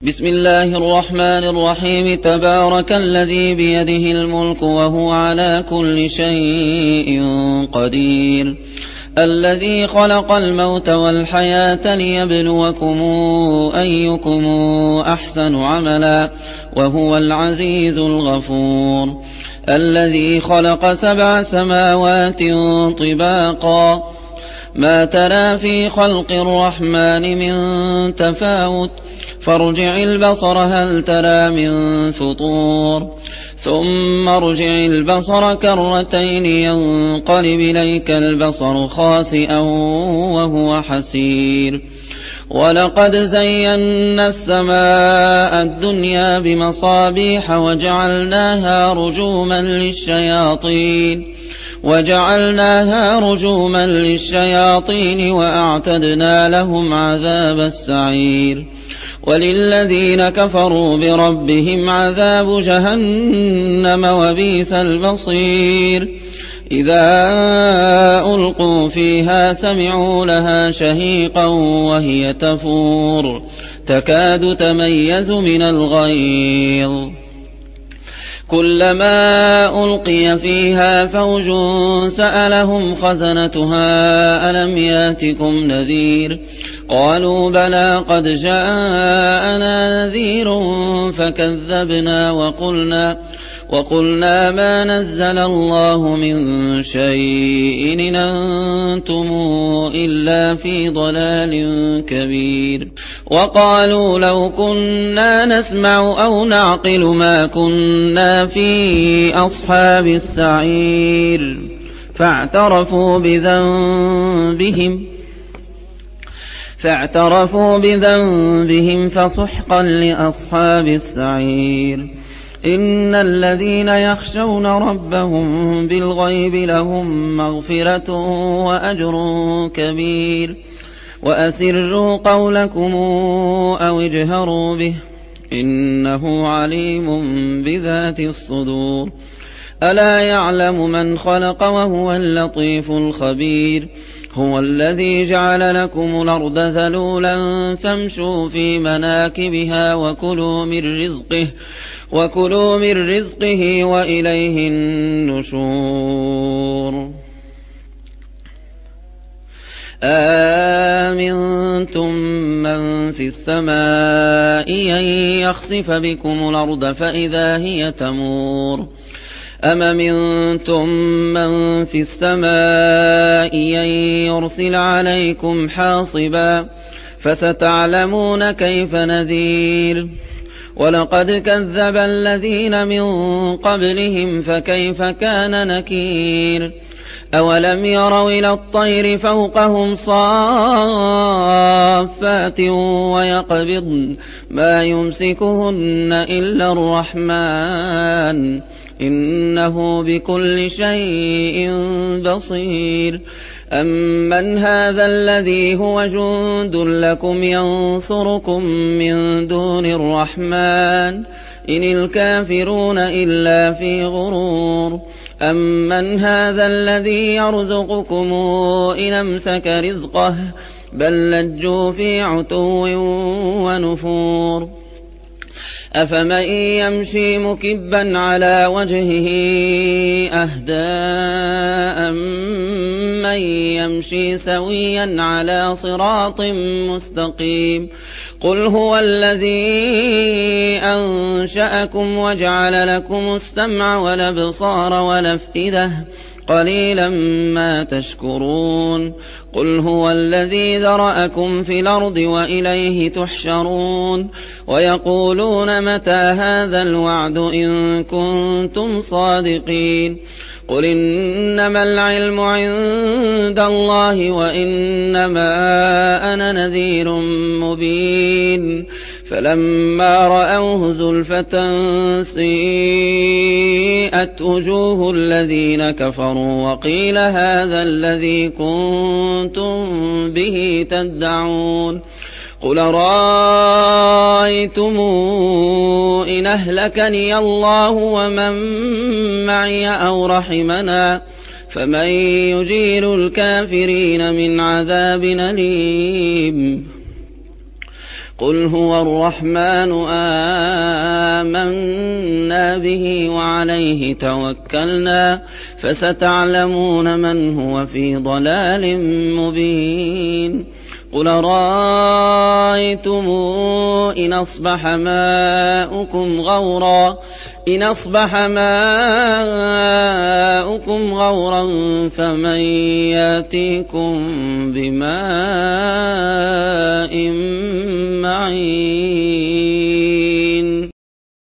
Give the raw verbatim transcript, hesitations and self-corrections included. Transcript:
بسم الله الرحمن الرحيم. تبارك الذي بيده الملك وهو على كل شيء قدير، الذي خلق الموت والحياة ليبلوكم أيكم أحسن عملا وهو العزيز الغفور، الذي خلق سبع سماوات طباقا ما ترى في خلق الرحمن من تفاوت فارجع البصر هل ترى من فطور ثم ارجع البصر كرتين ينقلب إليك البصر خاسئا وهو حسير. ولقد زينا السماء الدنيا بمصابيح وجعلناها رجوما للشياطين وجعلناها رجوما للشياطين وأعتدنا لهم عذاب السعير. وللذين كفروا بربهم عذاب جهنم وبئس المصير. إذا ألقوا فيها سمعوا لها شهيقا وهي تفور تكاد تميز من الغيظ، كلما ألقي فيها فوج سألهم خزنتها ألم ياتكم نذير قالوا بلى قد جاءنا نذير فكذبنا وقلنا وقلنا ما نزل الله من شيء إن أنتم إلا في ضلال كبير. وقالوا لو كنا نسمع أو نعقل ما كنا في أصحاب السعير فاعترفوا بذنبهم فاعترفوا بذنبهم فسحقا لأصحاب السعير. إن الذين يخشون ربهم بالغيب لهم مغفرة وأجر كبير. وأسروا قولكم أو اجهروا به إنه عليم بذات الصدور. ألا يعلم من خلق وهو اللطيف الخبير. هو الذي جعل لكم الأرض ذلولا فامشوا في مناكبها وكلوا من رزقه وكلوا من رزقه وإليه النشور. آمنتم من في السماء أن يخسف بكم الأرض فإذا هي تمور أم أمنتم من في السماء أن يرسل عليكم حاصبا فستعلمون كيف نذير. ولقد كذب الذين من قبلهم فكيف كان نكير. أولم يروا إلى الطير فوقهم صافات ويقبضن ما يمسكهن إلا الرحمن إنه بكل شيء بصير. أمن هذا الذي هو جند لكم ينصركم من دون الرحمن إن الكافرون إلا في غرور. أمن هذا الذي يرزقكم إن أمسك رزقه بل لجوا في عتو ونفور. أفمن يمشي مكبا على وجهه أهدى أمن يمشي سويا على صراط مستقيم. قل هو الذي أنشأكم وجعل لكم السمع والأبصار والأفئدة قليلا ما تشكرون. قل هو الذي ذرأكم في الأرض وإليه تحشرون. ويقولون متى هذا الوعد إن كنتم صادقين. قل إنما العلم عند الله وإنما أنا نذير مبين. فلما رأوه زلفة سيئت وجوه الذين كفروا وقيل هذا الذي كنتم به تدعون. قل رأيتم إن أهلكني الله ومن معي أو رحمنا فمن يجير الكافرين من عذاب أليم. قل هو الرحمن آمنا به وعليه توكلنا فستعلمون من هو في ضلال مبين قل رأيتم إن أصبح ماؤكم غورا إن أصبح ماؤكم غورا فمن يأتيكم بماء معين